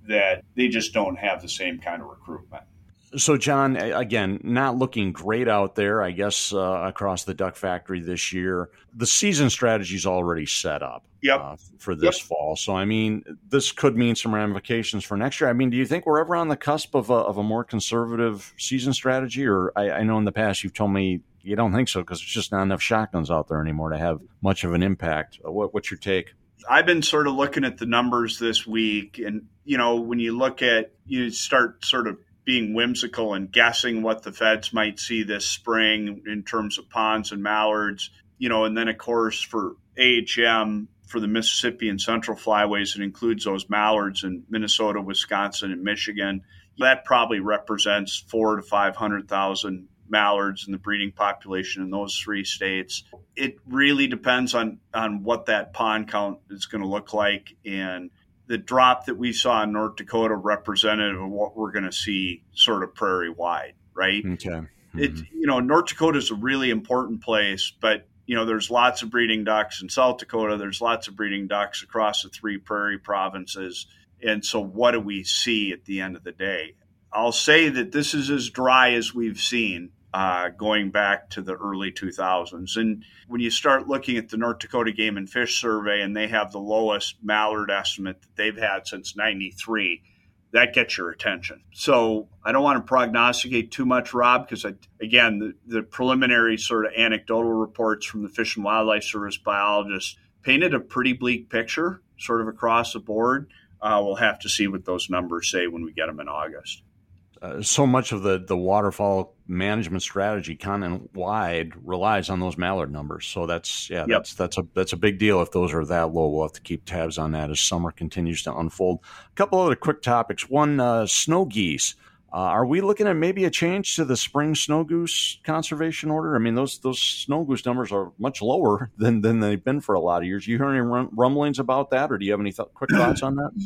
Q: that they just don't have the same kind of recruitment.
A: So, John, again, not looking great out there, I guess, uh, across the duck factory this year. The season strategy is already set up
Q: yep.
A: uh, for this yep. fall. So, I mean, this could mean some ramifications for next year. I mean, do you think we're ever on the cusp of a, of a more conservative season strategy? Or I, I know in the past you've told me you don't think so because there's just not enough shotguns out there anymore to have much of an impact. What, what's your take?
Q: I've been sort of looking at the numbers this week. And, you know, when you look at, you start sort of being whimsical and guessing what the feds might see this spring in terms of ponds and mallards, you know, and then of course for A H M, for the Mississippi and Central Flyways, it includes those mallards in Minnesota, Wisconsin, and Michigan. That probably represents four to five hundred thousand mallards in the breeding population in those three states. It really depends on on what that pond count is going to look like, and the drop that we saw in North Dakota representative of what we're going to see sort of prairie wide, right?
A: Okay. Mm-hmm.
Q: It, you know, North Dakota is a really important place, but, you know, there's lots of breeding ducks in South Dakota. There's lots of breeding ducks across the three prairie provinces. And so what do we see at the end of the day? I'll say that this is as dry as we've seen uh, going back to the early two thousands. And when you start looking at the North Dakota Game and Fish Survey, and they have the lowest mallard estimate that they've had since ninety-three, that gets your attention. So I don't want to prognosticate too much, Rob, because, again, the, the preliminary sort of anecdotal reports from the Fish and Wildlife Service biologists painted a pretty bleak picture sort of across the board. Uh, we'll have to see what those numbers say when we get them in August.
A: Uh, so much of the, the waterfowl management strategy continent-wide relies on those mallard numbers. So that's yeah, yep. that's that's a that's a big deal if those are that low. We'll have to keep tabs on that as summer continues to unfold. A couple other quick topics. One, uh, snow geese. Uh, are we looking at maybe a change to the spring snow goose conservation order? I mean, those those snow goose numbers are much lower than, than they've been for a lot of years. You hear any rumblings about that, or do you have any th- quick thoughts on that?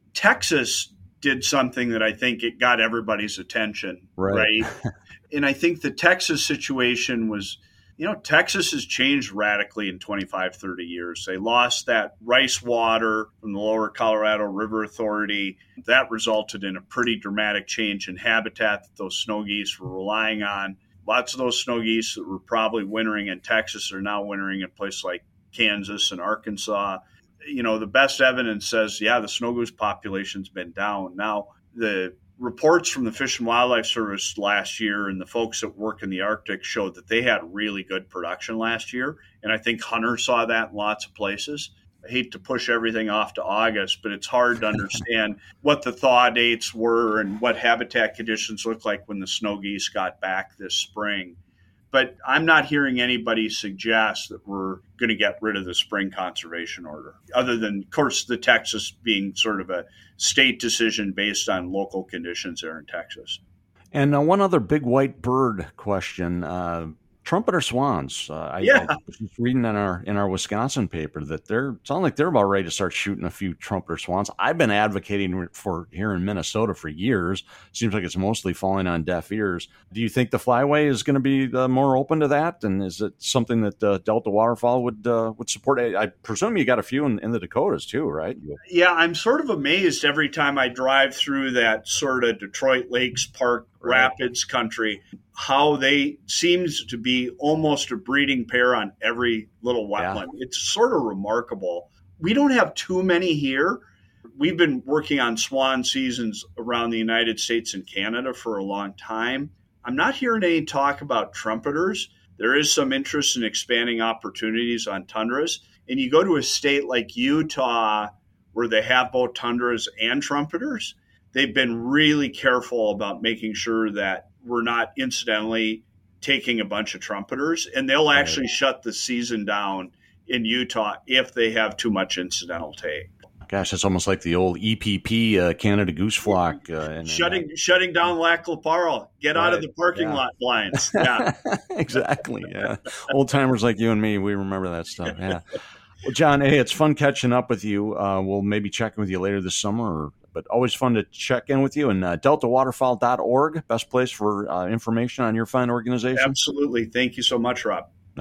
Q: Texas did something that I think it got everybody's attention, right? right? And I think the Texas situation was, you know, Texas has changed radically in twenty-five, thirty years. They lost that rice water from the Lower Colorado River Authority. That resulted in a pretty dramatic change in habitat that those snow geese were relying on. Lots of those snow geese that were probably wintering in Texas are now wintering in places like Kansas and Arkansas. You know, the best evidence says, yeah, the snow goose population's been down. Now, the reports from the Fish and Wildlife Service last year and the folks that work in the Arctic showed that they had really good production last year. And I think hunters saw that in lots of places. I hate to push everything off to August, but it's hard to understand what the thaw dates were and what habitat conditions looked like when the snow geese got back this spring. But I'm not hearing anybody suggest that we're going to get rid of the spring conservation order, other than, of course, the Texas being sort of a state decision based on local conditions there in Texas.
A: And uh, one other big white bird question. Uh, trumpeter swans. Uh,
Q: yeah.
A: I, I was just reading in our in our Wisconsin paper that they're sound like they're about ready to start shooting a few trumpeter swans. I've been advocating for here in Minnesota for years. Seems like it's mostly falling on deaf ears. Do you think the flyway is going to be uh, more open to that? And is it something that uh, Delta Waterfowl would uh, would support? I, I presume you got a few in, in the Dakotas too, right?
Q: Yeah, I'm sort of amazed every time I drive through that sort of Detroit Lakes Park Rapids country, how they seems to be almost a breeding pair on every little wetland. Yeah. It's sort of remarkable. We don't have too many here. We've been working on swan seasons around the United States and Canada for a long time. I'm not hearing any talk about trumpeters. There is some interest in expanding opportunities on tundras. And you go to a state like Utah where they have both tundras and trumpeters. They've been really careful about making sure that we're not incidentally taking a bunch of trumpeters, and they'll actually shut the season down in Utah if they have too much incidental take.
A: Gosh, it's almost like the old E P P uh, Canada goose flock. Uh, and,
Q: shutting uh, shutting down Lac La Parle. Get right, out of the parking yeah. lot blinds. Yeah,
A: exactly. Yeah, old timers like you and me, we remember that stuff. Yeah. Well, John, hey, it's fun catching up with you. Uh, we'll maybe check in with you later this summer, or, but always fun to check in with you. And uh, delta waterfowl dot org, best place for uh, information on your fine organization.
Q: Absolutely. Thank you so much, Rob.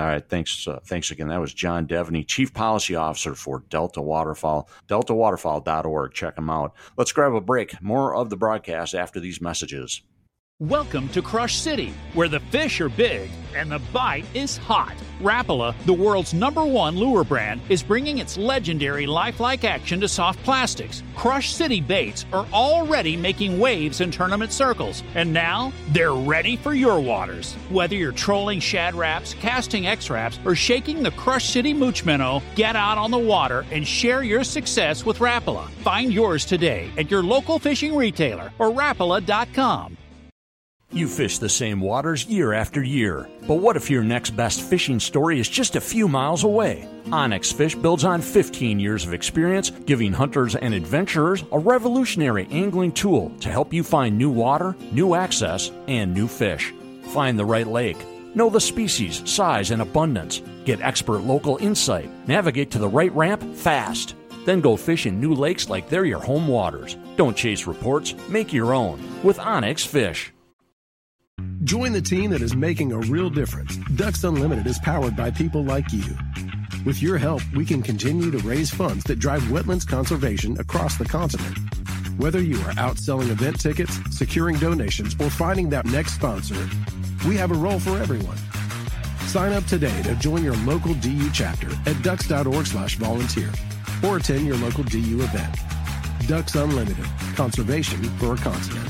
A: All right, thanks. Uh, thanks again. That was John Devaney, Chief Policy Officer for Delta Waterfowl. delta waterfowl dot org. Check them out. Let's grab a break. More of the broadcast after these messages.
R: Welcome to Crush City, where the fish are big and the bite is hot. Rapala, the world's number one lure brand, is bringing its legendary lifelike action to soft plastics. Crush City baits are already making waves in tournament circles, and now they're ready for your waters. Whether you're trolling shad wraps, casting X-Wraps, or shaking the Crush City mooch minnow, get out on the water and share your success with Rapala. Find yours today at your local fishing retailer or rapala dot com.
A: You fish the same waters year after year, but what if your next best fishing story is just a few miles away? Onyx Fish builds on fifteen years of experience, giving hunters and adventurers a revolutionary angling tool to help you find new water, new access, and new fish. Find the right lake. Know the species, size, and abundance. Get expert local insight. Navigate to the right ramp fast. Then go fish in new lakes like they're your home waters. Don't chase reports, make your own with Onyx Fish.
D: Join the team that is making a real difference. Ducks Unlimited is powered by people like you. With your help, we can continue to raise funds that drive wetlands conservation across the continent. Whether you are out selling event tickets, securing donations, or finding that next sponsor, we have a role for everyone. Sign up today to join your local D U chapter at ducks dot org slash volunteer or attend your local D U event. Ducks Unlimited, conservation for a continent.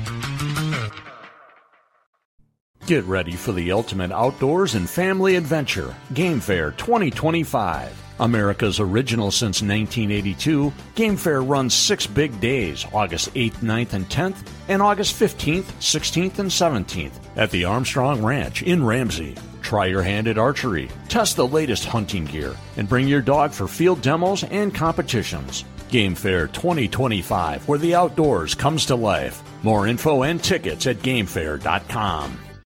A: Get ready for the ultimate outdoors and family adventure, Game Fair twenty twenty-five. America's original since nineteen eighty-two, Game Fair runs six big days, August eighth, ninth, and tenth, and August fifteenth, sixteenth, and seventeenth at the Armstrong Ranch in Ramsey. Try your hand at archery, test the latest hunting gear, and bring your dog for field demos and competitions. Game Fair twenty twenty-five, where the outdoors comes to life. More info and tickets at game fair dot com.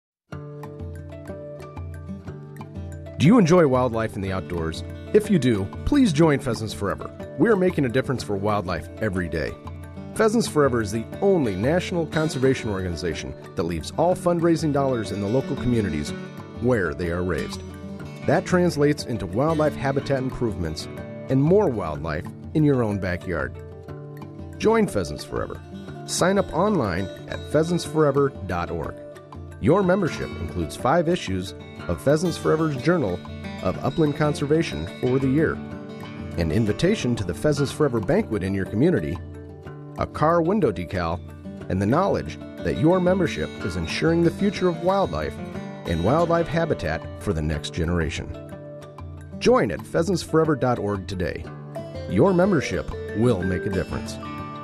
S: Do you enjoy wildlife in the outdoors? If you do, please join Pheasants Forever. We are making a difference for wildlife every day. Pheasants Forever is the only national conservation organization that leaves all fundraising dollars in the local communities where they are raised. That translates into wildlife habitat improvements and more wildlife in your own backyard. Join Pheasants Forever. Sign up online at pheasants forever dot org. Your membership includes five issues of Pheasants Forever's Journal of Upland Conservation for the year, an invitation to the Pheasants Forever banquet in your community, a car window decal, and the knowledge that your membership is ensuring the future of wildlife and wildlife habitat for the next generation. Join at pheasants forever dot org today. Your membership will make a difference.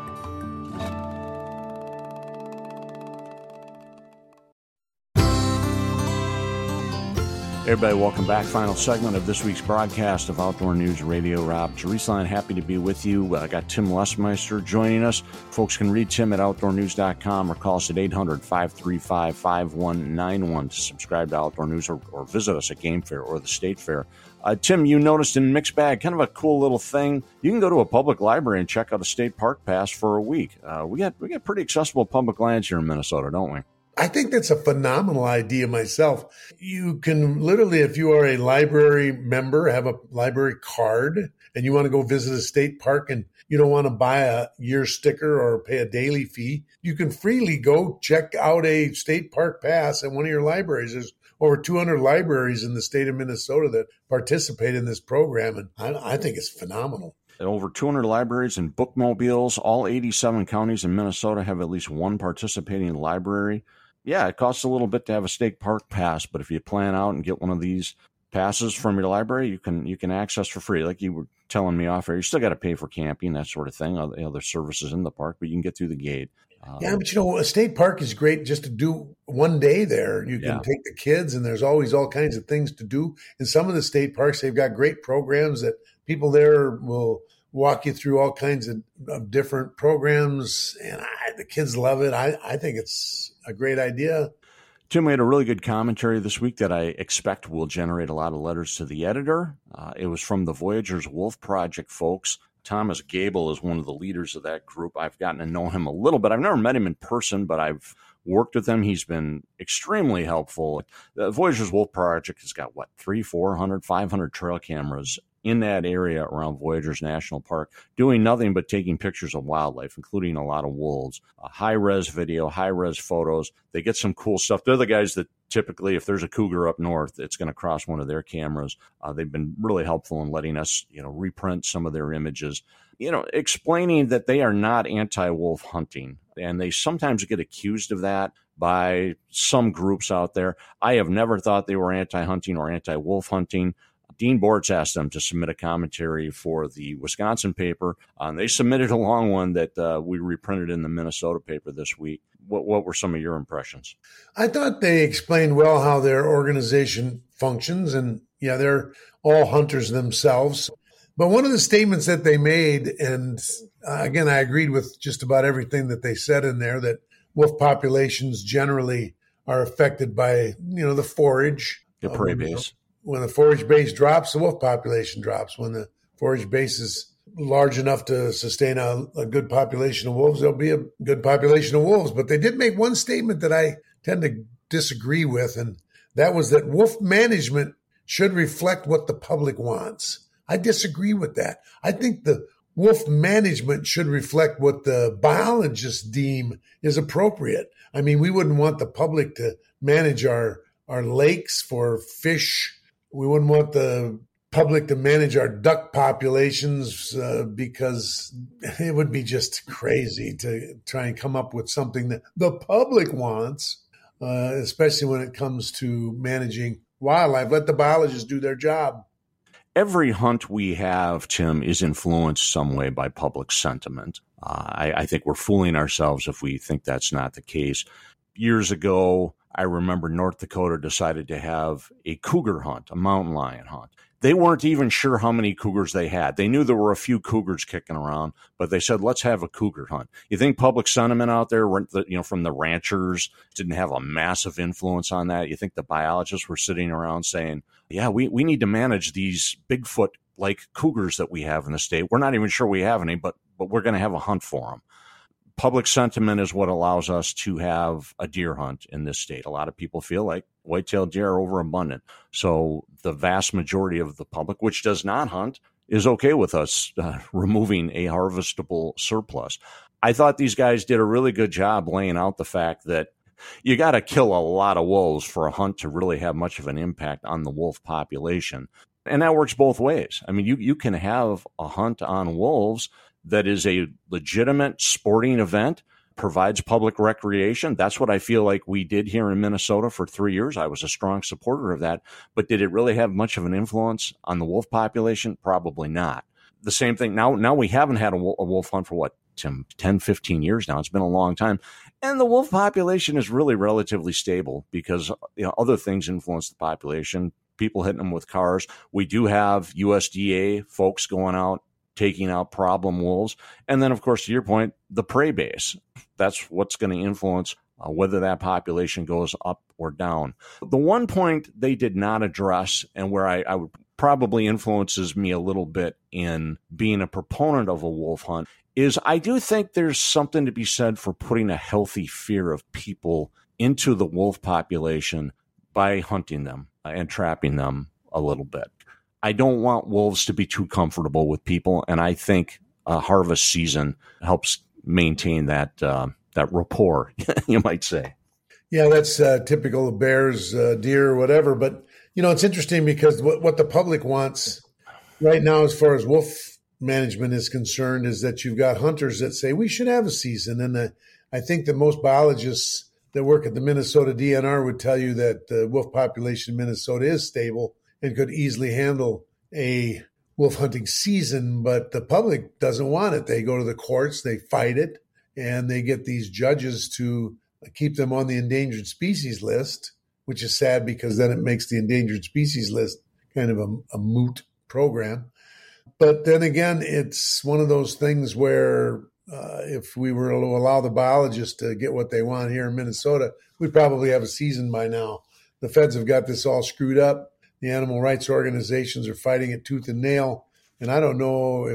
A: Everybody, welcome back. Final segment of this week's broadcast of Outdoor News Radio. Rob Jerusalem, happy to be with you. I uh, got Tim Lesmeister joining us. Folks can read Tim at outdoor news dot com or call us at eight hundred, five three five, five one nine one to subscribe to Outdoor News or, or visit us at Game Fair or the State Fair. Uh, Tim, you noticed in Mixed Bag, kind of a cool little thing. You can go to a public library and check out a state park pass for a week. Uh, we got we got pretty accessible public lands here in Minnesota, don't we?
T: I think that's a phenomenal idea myself. You can literally, if you are a library member, have a library card, and you want to go visit a state park and you don't want to buy a year sticker or pay a daily fee, you can freely go check out a state park pass at one of your libraries. There's over two hundred libraries in the state of Minnesota that participate in this program, and I, I think it's phenomenal.
A: Over two hundred libraries and bookmobiles. All eighty-seven counties in Minnesota have at least one participating library. Yeah, it costs a little bit to have a state park pass, but if you plan out and get one of these passes from your library, you can you can access for free. Like you were telling me off air, you still got to pay for camping, that sort of thing, other, other services in the park, but you can get through the gate. Um,
T: yeah, but you know, a state park is great just to do one day there. You can
A: yeah.
T: take the kids, and there's always all kinds of things to do. In some of the state parks, they've got great programs that people there will walk you through all kinds of, of different programs, and I, the kids love it. I, I think it's a great idea.
A: Tim, we had a really good commentary this week that I expect will generate a lot of letters to the editor. Uh, it was from the Voyagers Wolf Project folks. Thomas Gable is one of the leaders of that group. I've gotten to know him a little bit. I've never met him in person, but I've worked with him. He's been extremely helpful. The Voyageurs Wolf Project has got, what, three, four hundred, five hundred trail cameras in that area around Voyageurs National Park, doing nothing but taking pictures of wildlife, including a lot of wolves. Uh, high-res video, high-res photos. They get some cool stuff. They're the guys that typically, if there's a cougar up north, it's going to cross one of their cameras. Uh, they've been really helpful in letting us, you know, reprint some of their images, you know, explaining that they are not anti-wolf hunting. And they sometimes get accused of that by some groups out there. I have never thought they were anti-hunting or anti-wolf hunting. Dean Bortz asked them to submit a commentary for the Wisconsin paper. Um, they submitted a long one that uh, we reprinted in the Minnesota paper this week. What, what were some of your impressions?
T: I thought they explained well how their organization functions. And yeah, they're all hunters themselves. But one of the statements that they made, and uh, again, I agreed with just about everything that they said in there, that wolf populations generally are affected by, you know, the forage.
A: The prey base.
T: When the forage base drops, the wolf population drops. When the forage base is large enough to sustain a, a good population of wolves, there'll be a good population of wolves. But they did make one statement that I tend to disagree with, and that was that wolf management should reflect what the public wants. I disagree with that. I think the wolf management should reflect what the biologists deem is appropriate. I mean, we wouldn't want the public to manage our, our lakes for fish. We wouldn't want the public to manage our duck populations uh, because it would be just crazy to try and come up with something that the public wants, uh, especially when it comes to managing wildlife. Let the biologists do their job.
A: Every hunt we have, Tim, is influenced some way by public sentiment. Uh, I, I think we're fooling ourselves if we think that's not the case. Years ago, I remember North Dakota decided to have a cougar hunt, a mountain lion hunt. They weren't even sure how many cougars they had. They knew there were a few cougars kicking around, but they said, let's have a cougar hunt. You think public sentiment out there, you know, from the ranchers didn't have a massive influence on that? You think the biologists were sitting around saying, yeah, we, we need to manage these Bigfoot-like cougars that we have in the state. We're not even sure we have any, but but we're going to have a hunt for them. Public sentiment is what allows us to have a deer hunt in this state. A lot of people feel like white-tailed deer are overabundant. So the vast majority of the public, which does not hunt, is okay with us uh, removing a harvestable surplus. I thought these guys did a really good job laying out the fact that you got to kill a lot of wolves for a hunt to really have much of an impact on the wolf population. And that works both ways. I mean, you, you can have a hunt on wolves that is a legitimate sporting event, provides public recreation. That's what I feel like we did here in Minnesota for three years. I was a strong supporter of that. But did it really have much of an influence on the wolf population? Probably not. The same thing. Now, now we haven't had a wolf hunt for what, Tim, ten, fifteen years now. It's been a long time. And the wolf population is really relatively stable because, you know, other things influence the population. People hitting them with cars. We do have U S D A folks going out, taking out problem wolves. And then, of course, to your point, the prey base. That's what's going to influence uh, whether that population goes up or down. The one point they did not address, and where I, I would probably influences me a little bit in being a proponent of a wolf hunt, is I do think there's something to be said for putting a healthy fear of people into the wolf population by hunting them and trapping them a little bit. I don't want wolves to be too comfortable with people, and I think a harvest season helps maintain that uh, that rapport, you might say.
T: Yeah, that's uh, typical of bears, uh, deer, whatever. But, you know, it's interesting because what, what the public wants right now as far as wolf management is concerned is that you've got hunters that say we should have a season. And uh, I think that most biologists that work at the Minnesota D N R would tell you that the wolf population in Minnesota is stable and could easily handle a wolf hunting season, but the public doesn't want it. They go to the courts, they fight it, and they get these judges to keep them on the endangered species list, which is sad because then it makes the endangered species list kind of a, a moot program. But then again, it's one of those things where uh, if we were to allow the biologists to get what they want here in Minnesota, we'd probably have a season by now. The feds have got this all screwed up. The animal rights organizations are fighting it tooth and nail. And I don't know if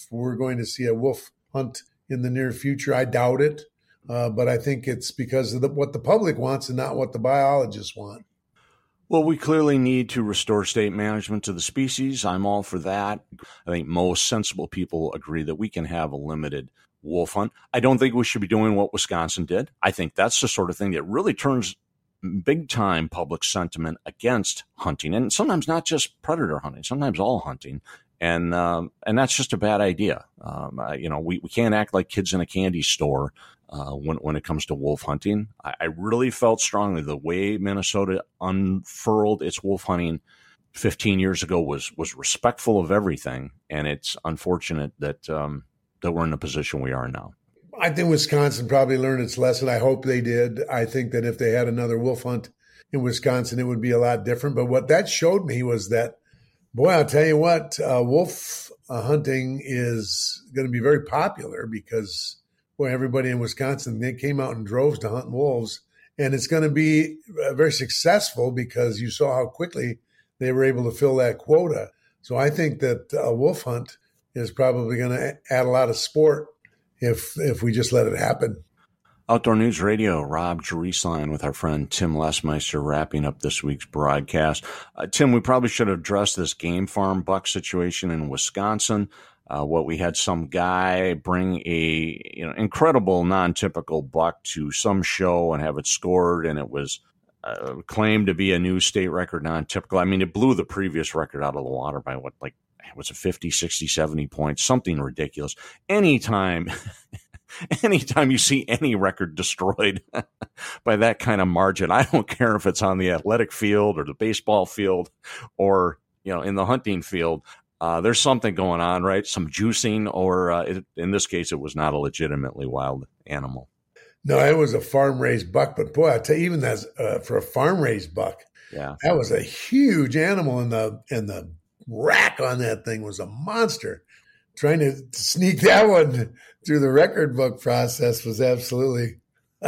T: we're going to see a wolf hunt in the near future. I doubt it, uh, but I think it's because of the, what the public wants and not what the biologists want.
A: Well, we clearly need to restore state management to the species. I'm all for that. I think most sensible people agree that we can have a limited wolf hunt. I don't think we should be doing what Wisconsin did. I think that's the sort of thing that really turns big-time public sentiment against hunting, and sometimes not just predator hunting, sometimes all hunting, and um, and that's just a bad idea. Um, uh, you know, we, we can't act like kids in a candy store uh, when when it comes to wolf hunting. I, I really felt strongly the way Minnesota unfurled its wolf hunting fifteen years ago was was respectful of everything, and it's unfortunate that um, that we're in the position we are now.
T: I think Wisconsin probably learned its lesson. I hope they did. I think that if they had another wolf hunt in Wisconsin, it would be a lot different. But what that showed me was that, boy, I'll tell you what, uh, wolf uh, hunting is going to be very popular because, boy, everybody in Wisconsin, they came out in droves to hunt wolves. And it's going to be uh, very successful because you saw how quickly they were able to fill that quota. So I think that a wolf hunt is probably going to add a lot of sport if if we just let it happen.
A: Outdoor News Radio, Rob Jerusalem with our friend Tim Lesmeister wrapping up this week's broadcast. Uh, Tim, we probably should have addressed this game farm buck situation in Wisconsin. Uh, what we had some guy bring a you know incredible non-typical buck to some show and have it scored, and it was uh, claimed to be a new state record non-typical. I mean, it blew the previous record out of the water by what, like, was it fifty, sixty, seventy points, something ridiculous. Anytime, anytime you see any record destroyed by that kind of margin, I don't care if it's on the athletic field or the baseball field or, you know, in the hunting field, uh, there's something going on, right? Some juicing, or uh, it, in this case, it was not a legitimately wild animal.
T: No, it was a farm-raised buck, but boy, I tell you, even as uh, for a farm-raised buck,
A: yeah,
T: that was a huge animal, in the in the rack on that thing was a monster. Trying to sneak that one through the record book process was absolutely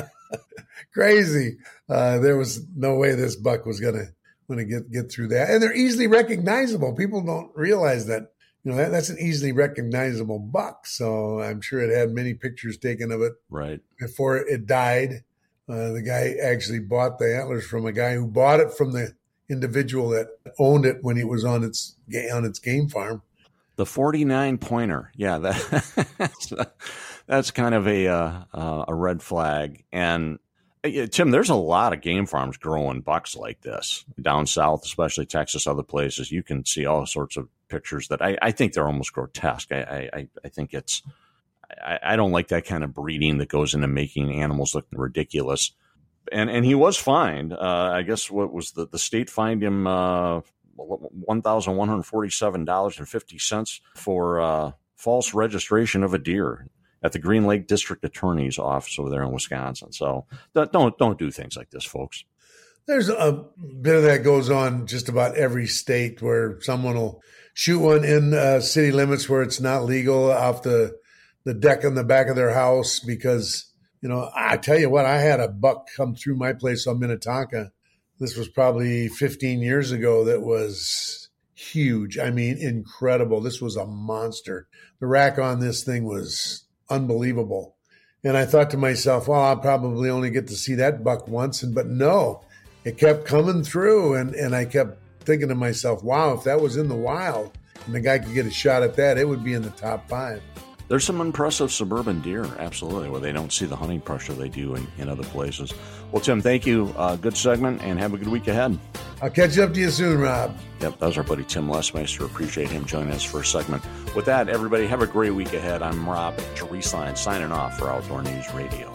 T: crazy. Uh, there was no way this buck was going to going to get get through that. And they're easily recognizable. People don't realize that, you know, that, that's an easily recognizable buck. So I'm sure it had many pictures taken of it
A: right
T: before it died. Uh, the guy actually bought the antlers from a guy who bought it from the individual that owned it when it was on its on its game farm.
A: The forty-nine pointer, yeah, that, that's that's kind of a uh, a red flag. And uh, Tim, there's a lot of game farms growing bucks like this down south, especially Texas, other places. You can see all sorts of pictures that I, I think they're almost grotesque. I I, I think it's I, I don't like that kind of breeding that goes into making animals look ridiculous. And and he was fined. Uh, I guess what was the, the state fined him uh, one thousand one hundred forty-seven dollars and fifty cents for uh, false registration of a deer at the Green Lake District Attorney's office over there in Wisconsin. So don't don't do things like this, folks.
T: There's a bit of that goes on just about every state where someone will shoot one in uh, city limits where it's not legal off the the deck on the back of their house because. You know, I tell you what, I had a buck come through my place on Minnetonka. This was probably fifteen years ago. That was huge. I mean, incredible. This was a monster. The rack on this thing was unbelievable. And I thought to myself, well, I'll probably only get to see that buck once. And but no, it kept coming through. And, and I kept thinking to myself, wow, if that was in the wild and the guy could get a shot at that, it would be in the top five.
A: There's some impressive suburban deer, absolutely, where they don't see the hunting pressure they do in, in other places. Well, Tim, thank you. Uh, good segment, and have a good week ahead.
T: I'll catch up to you soon, Rob.
A: Yep, that was our buddy Tim Lesmeister. Appreciate him joining us for a segment. With that, everybody, have a great week ahead. I'm Rob Jerusalem, signing off for Outdoor News Radio.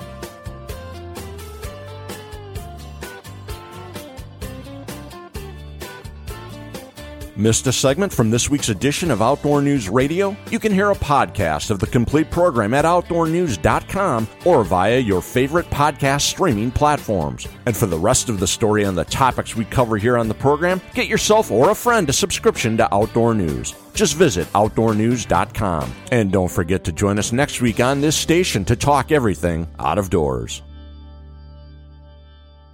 A: Missed a segment from this week's edition of Outdoor News Radio? You can hear a podcast of the complete program at outdoor news dot com or via your favorite podcast streaming platforms. And for the rest of the story on the topics we cover here on the program, get yourself or a friend a subscription to Outdoor News. Just visit outdoor news dot com. And don't forget to join us next week on this station to talk everything out of doors.